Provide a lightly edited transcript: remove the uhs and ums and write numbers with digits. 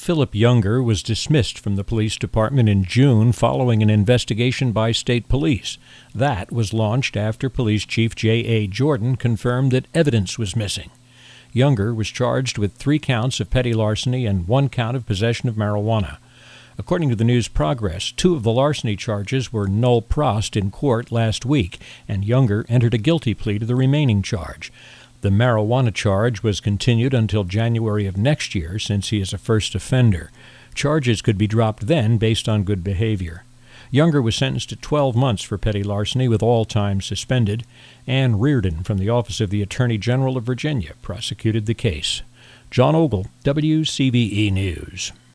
Philip Younger was dismissed from the police department in June following an investigation by state police. That was launched after Police Chief J.A. Jordan confirmed that evidence was missing. Younger was charged with 3 counts of petty larceny and 1 count of possession of marijuana. According to the News Progress, 2 of the larceny charges were nol prost in court last week, and Younger entered a guilty plea to the remaining charge. The marijuana charge was continued until January of next year since he is a first offender. Charges could be dropped then based on good behavior. Younger was sentenced to 12 months for petty larceny with all time suspended. Ann Reardon from the Office of the Attorney General of Virginia prosecuted the case. John Ogle, WCVE News.